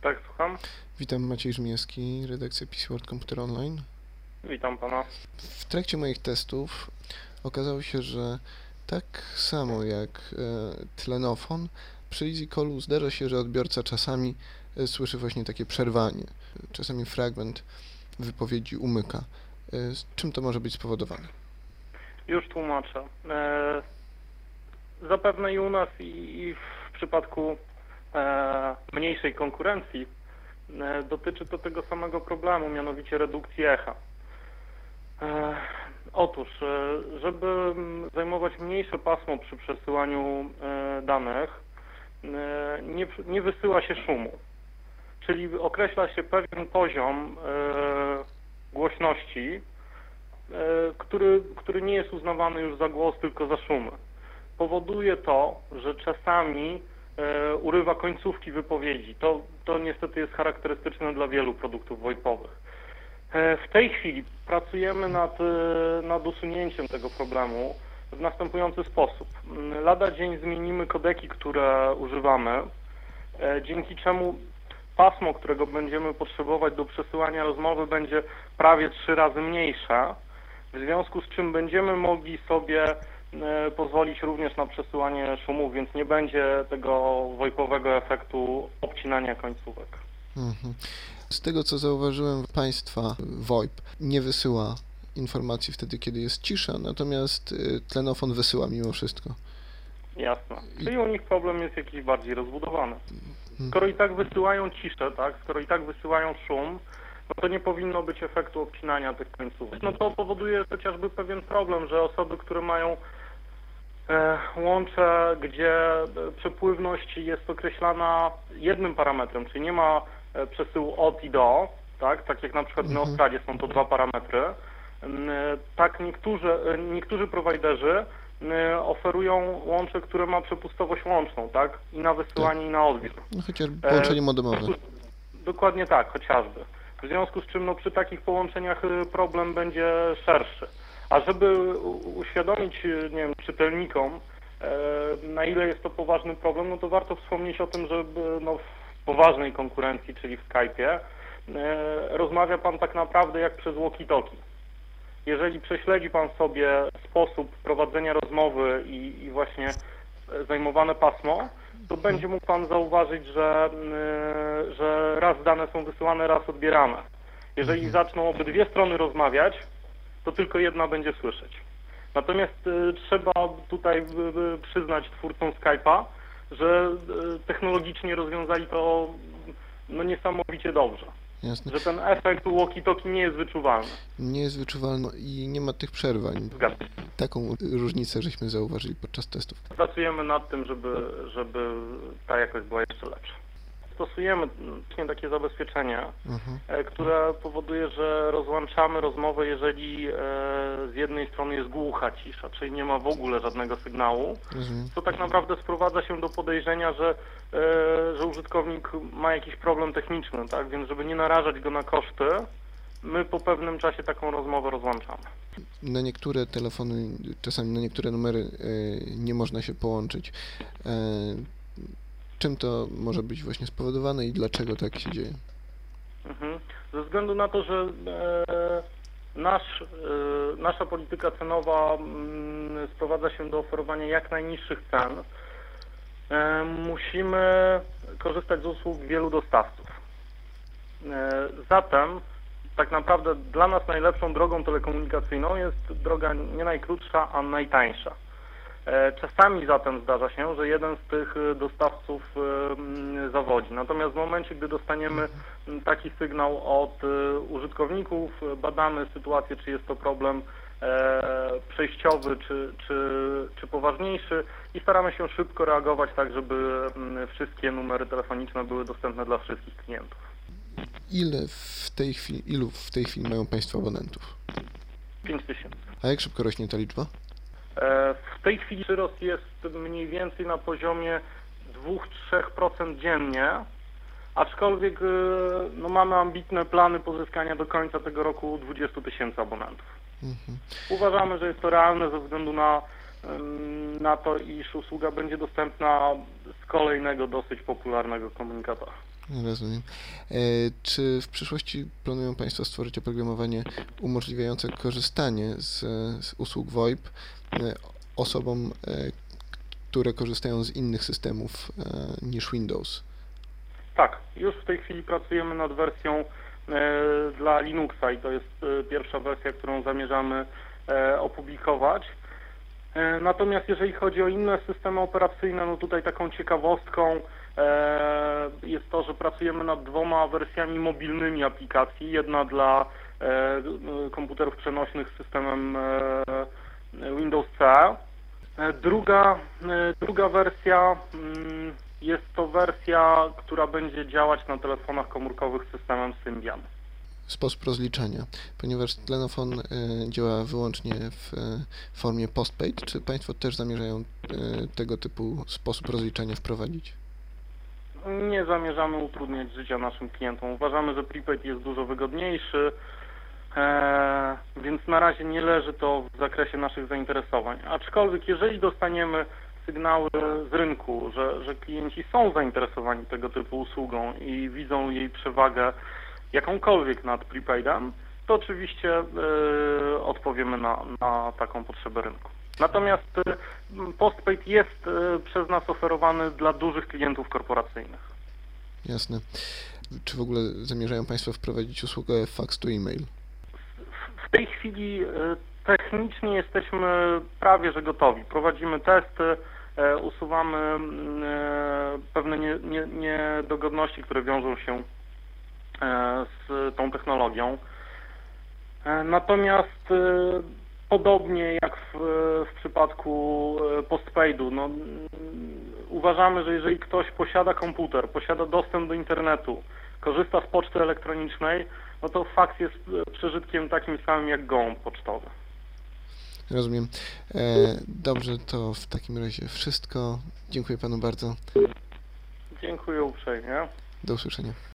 Tak, słucham. Witam, Maciej Żmijewski, redakcja PC World Computer Online. Witam pana. W trakcie moich testów okazało się, że tak samo jak tlenofon, przy easy callu zdarza się, że odbiorca czasami słyszy właśnie takie przerwanie. Czasami fragment wypowiedzi umyka. Z czym to może być spowodowane? Już tłumaczę. Zapewne i u nas, i w przypadku mniejszej konkurencji dotyczy to tego samego problemu, mianowicie redukcji echa. Otóż, żeby zajmować mniejsze pasmo przy przesyłaniu danych, nie wysyła się szumu, czyli określa się pewien poziom głośności, który nie jest uznawany już za głos, tylko za szumy. Powoduje to, że czasami urywa końcówki wypowiedzi. To niestety jest charakterystyczne dla wielu produktów VoIP-owych. W tej chwili pracujemy nad usunięciem tego problemu w następujący sposób. Lada dzień zmienimy kodeki, które używamy, dzięki czemu pasmo, którego będziemy potrzebować do przesyłania rozmowy, będzie prawie 3 razy mniejsze, w związku z czym będziemy mogli sobie pozwolić również na przesyłanie szumów, więc nie będzie tego VoIP-owego efektu obcinania końcówek. Z tego, co zauważyłem, państwa VoIP nie wysyła informacji wtedy, kiedy jest cisza, natomiast tlenofon wysyła mimo wszystko. Jasne. Czyli u nich problem jest jakiś bardziej rozbudowany. Skoro i tak wysyłają ciszę, tak, skoro i tak wysyłają szum, no to nie powinno być efektu obcinania tych końcówek. No to powoduje chociażby pewien problem, że osoby, które mają łącze, gdzie przepływność jest określana jednym parametrem, czyli nie ma przesyłu od i do, tak jak na przykład w Neostradzie są to 2 parametry, tak niektórzy prowajderzy oferują łącze, które ma przepustowość łączną, tak? I na wysyłanie, i na odbiór. No chociażby połączenie modemowe. Dokładnie tak, chociażby. W związku z czym przy takich połączeniach problem będzie szerszy. A żeby uświadomić, nie wiem, czytelnikom, na ile jest to poważny problem, no to warto wspomnieć o tym, że w poważnej konkurencji, czyli w Skype'ie, rozmawia pan tak naprawdę jak przez walkie-talkie. Jeżeli prześledzi pan sobie sposób prowadzenia rozmowy i właśnie zajmowane pasmo, to będzie mógł pan zauważyć, że raz dane są wysyłane, raz odbierane. Jeżeli zaczną obydwie strony rozmawiać, to tylko jedna będzie słyszeć. Natomiast trzeba tutaj przyznać twórcom Skype'a, że technologicznie rozwiązali to niesamowicie dobrze. Jasne. Że ten efekt walkie-talkie nie jest wyczuwalny. Nie jest wyczuwalny i nie ma tych przerwań. Zgadzam się. Taką różnicę żeśmy zauważyli podczas testów. Pracujemy nad tym, żeby ta jakość była jeszcze lepsza. Stosujemy takie zabezpieczenie, które powoduje, że rozłączamy rozmowę, jeżeli z jednej strony jest głucha cisza, czyli nie ma w ogóle żadnego sygnału, co tak naprawdę sprowadza się do podejrzenia, że użytkownik ma jakiś problem techniczny, tak? Więc żeby nie narażać go na koszty, my po pewnym czasie taką rozmowę rozłączamy. Na niektóre telefony, czasami na niektóre numery nie można się połączyć. Czym to może być właśnie spowodowane i dlaczego tak się dzieje? Ze względu na to, że nasza polityka cenowa sprowadza się do oferowania jak najniższych cen, musimy korzystać z usług wielu dostawców. Zatem tak naprawdę dla nas najlepszą drogą telekomunikacyjną jest droga nie najkrótsza, a najtańsza. Czasami zatem zdarza się, że jeden z tych dostawców zawodzi. Natomiast w momencie, gdy dostaniemy taki sygnał od użytkowników, badamy sytuację, czy jest to problem przejściowy, czy poważniejszy i staramy się szybko reagować tak, żeby wszystkie numery telefoniczne były dostępne dla wszystkich klientów. Ilu w tej chwili mają Państwo abonentów? 5000. A jak szybko rośnie ta liczba? W tej chwili przyrost jest mniej więcej na poziomie 2-3% dziennie, aczkolwiek mamy ambitne plany pozyskania do końca tego roku 20 000 abonentów. Uważamy, że jest to realne ze względu na to, iż usługa będzie dostępna z kolejnego dosyć popularnego komunikatora. Rozumiem. Czy w przyszłości planują Państwo stworzyć oprogramowanie umożliwiające korzystanie z usług VoIP osobom, które korzystają z innych systemów niż Windows? Tak, już w tej chwili pracujemy nad wersją dla Linuxa i to jest pierwsza wersja, którą zamierzamy opublikować. Natomiast jeżeli chodzi o inne systemy operacyjne, no tutaj taką ciekawostką jest to, że pracujemy nad 2 wersjami mobilnymi aplikacji. Jedna dla komputerów przenośnych z systemem Windows CE. Druga wersja jest to wersja, która będzie działać na telefonach komórkowych z systemem Symbian. Sposób rozliczania, ponieważ Tlenofon działa wyłącznie w formie postpaid, czy Państwo też zamierzają tego typu sposób rozliczania wprowadzić? Nie zamierzamy utrudniać życia naszym klientom. Uważamy, że prepaid jest dużo wygodniejszy, więc na razie nie leży to w zakresie naszych zainteresowań. Aczkolwiek jeżeli dostaniemy sygnały z rynku, że klienci są zainteresowani tego typu usługą i widzą jej przewagę jakąkolwiek nad prepaidem, to oczywiście odpowiemy na taką potrzebę rynku. Natomiast postpaid jest przez nas oferowany dla dużych klientów korporacyjnych. Jasne. Czy w ogóle zamierzają Państwo wprowadzić usługę fax to e-mail? W tej chwili technicznie jesteśmy prawie że gotowi. Prowadzimy testy, usuwamy pewne niedogodności, które wiążą się z tą technologią. Natomiast podobnie jak w przypadku postpaidu, no, uważamy, że jeżeli ktoś posiada komputer, posiada dostęp do internetu, korzysta z poczty elektronicznej, no to faks jest przeżytkiem takim samym jak gołąb pocztowy. Rozumiem. Dobrze, to w takim razie wszystko. Dziękuję Panu bardzo. Dziękuję uprzejmie. Do usłyszenia.